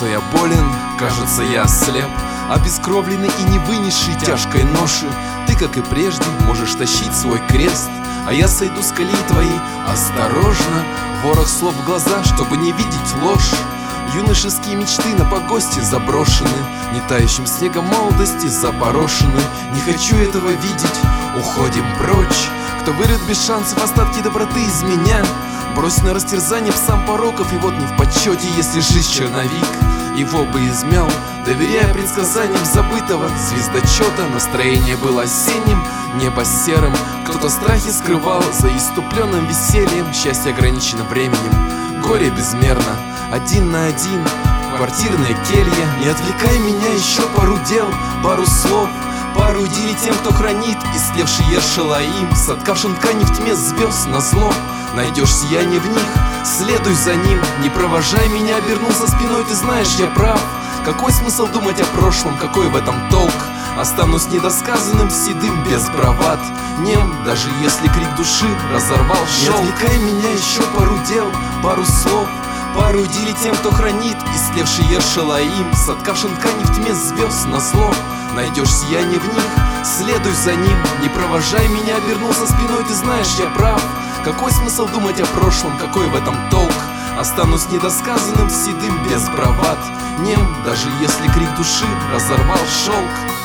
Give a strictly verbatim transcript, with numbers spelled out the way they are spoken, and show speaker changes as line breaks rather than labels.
Кажется, я болен, кажется, я ослеп, обескровленный и не вынесший тяжкой ноши. Ты, как и прежде, можешь тащить свой крест, а я сойду с колеи твоей осторожно. Ворох слов в глаза, чтобы не видеть ложь. Юношеские мечты на погосте заброшены, не тающим снегом молодости запорошены. Не хочу этого видеть, уходим прочь. Кто вырвет без шансов остатки доброты из меня, брось на растерзание псам пороков, и вот не в почете, если жизнь черновик его бы измял, доверяя предсказаниям забытого звездочета. Настроение было осенним, небо серым, кто-то страхи скрывал за иступленным весельем. Счастье ограничено временем, горе безмерно, один на один в квартирной келье. Не отвлекай меня, еще пару дел, пару слов, пару идей тем, кто хранит истлевший Ершалаим, соткавшим ткани в тьме звезд назло. Найдешь сияние в них, следуй за ним. Не провожай меня, обернулся спиной, ты знаешь, я прав. Какой смысл думать о прошлом, какой в этом толк? Останусь недосказанным, седым, без бравад, нем, даже если крик души разорвал шелк. Не отвлекай меня, еще пару дел, пару слов, пару идей тем, кто хранит истлевший Ершалаим, соткавшим ткани в тьме звезд назло. Найдешь сияние в них, следуй за ним. Не провожай меня, обернулся спиной, ты знаешь, я прав. Какой смысл думать о прошлом, какой в этом толк? Останусь недосказанным, седым, без бравад, нем, даже если крик души разорвал шелк.